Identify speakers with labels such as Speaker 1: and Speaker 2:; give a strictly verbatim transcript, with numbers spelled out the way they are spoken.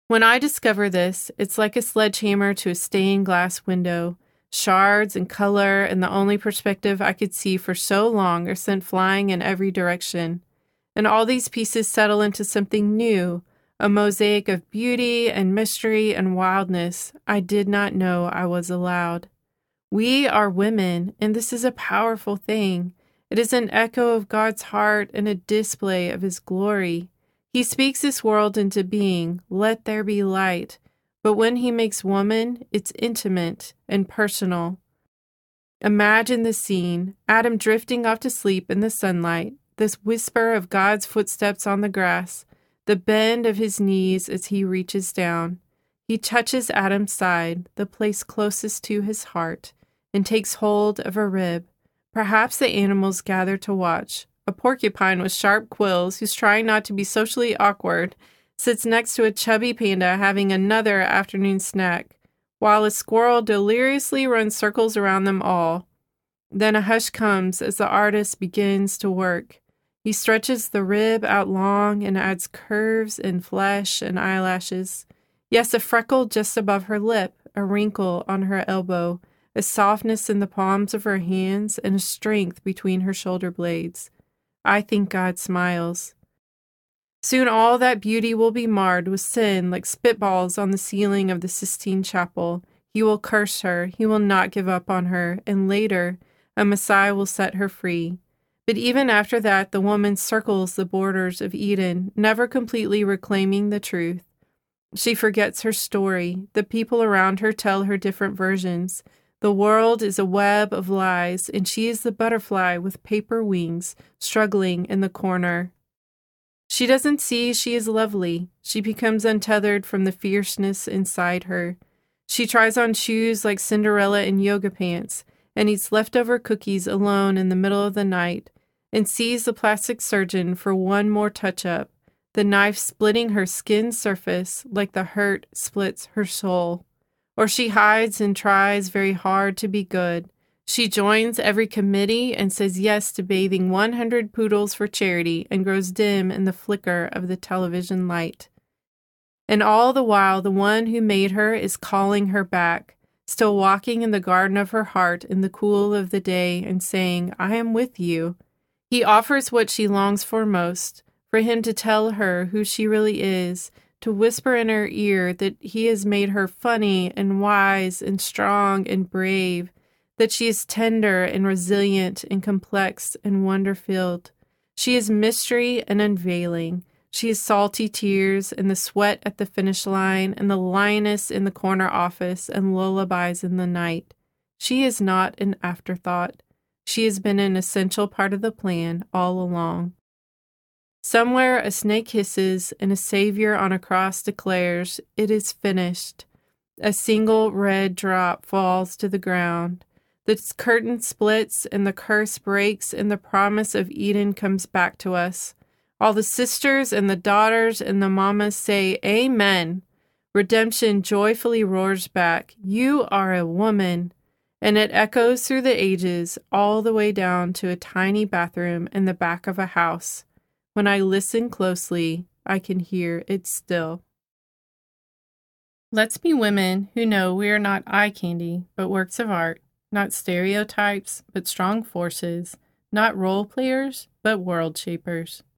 Speaker 1: When I discover this, it's like a sledgehammer to a stained glass window. Shards and color and the only perspective I could see for so long are sent flying in every direction. And all these pieces settle into something new, a mosaic of beauty and mystery and wildness I did not know I was allowed. We are women, and this is a powerful thing. It is an echo of God's heart and a display of His glory. He speaks this world into being, let there be light. But when He makes woman, it's intimate and personal. Imagine the scene, Adam drifting off to sleep in the sunlight, this whisper of God's footsteps on the grass, the bend of His knees as He reaches down. He touches Adam's side, the place closest to his heart, and takes hold of a rib. Perhaps the animals gather to watch. A porcupine with sharp quills, who's trying not to be socially awkward, sits next to a chubby panda having another afternoon snack, while a squirrel deliriously runs circles around them all. Then a hush comes as the artist begins to work. He stretches the rib out long and adds curves and flesh and eyelashes. Yes, a freckle just above her lip, a wrinkle on her elbow, a softness in the palms of her hands, and a strength between her shoulder blades. I think God smiles. Soon all that beauty will be marred with sin like spitballs on the ceiling of the Sistine Chapel. He will curse her, he will not give up on her, and later, a Messiah will set her free. But even after that, the woman circles the borders of Eden, never completely reclaiming the truth. She forgets her story. The people around her tell her different versions. The world is a web of lies, and she is the butterfly with paper wings, struggling in the corner. She doesn't see she is lovely. She becomes untethered from the fierceness inside her. She tries on shoes like Cinderella in yoga pants, and eats leftover cookies alone in the middle of the night, and sees the plastic surgeon for one more touch-up, the knife splitting her skin surface like the hurt splits her soul. Or she hides and tries very hard to be good. She joins every committee and says yes to bathing one hundred poodles for charity and grows dim in the flicker of the television light. And all the while, the one who made her is calling her back, still walking in the garden of her heart in the cool of the day and saying, I am with you. He offers what she longs for most, for him to tell her who she really is, to whisper in her ear that he has made her funny and wise and strong and brave, that she is tender and resilient and complex and wonder-filled. She is mystery and unveiling. She is salty tears and the sweat at the finish line and the lioness in the corner office and lullabies in the night. She is not an afterthought. She has been an essential part of the plan all along. Somewhere a snake hisses and a savior on a cross declares, it is finished. A single red drop falls to the ground. The curtain splits and the curse breaks and the promise of Eden comes back to us. All the sisters and the daughters and the mamas say, Amen. Redemption joyfully roars back, you are a woman. And it echoes through the ages all the way down to a tiny bathroom in the back of a house. When I listen closely, I can hear it still. Let's be women who know we are not eye candy, but works of art, not stereotypes, but strong forces, not role players, but world shapers.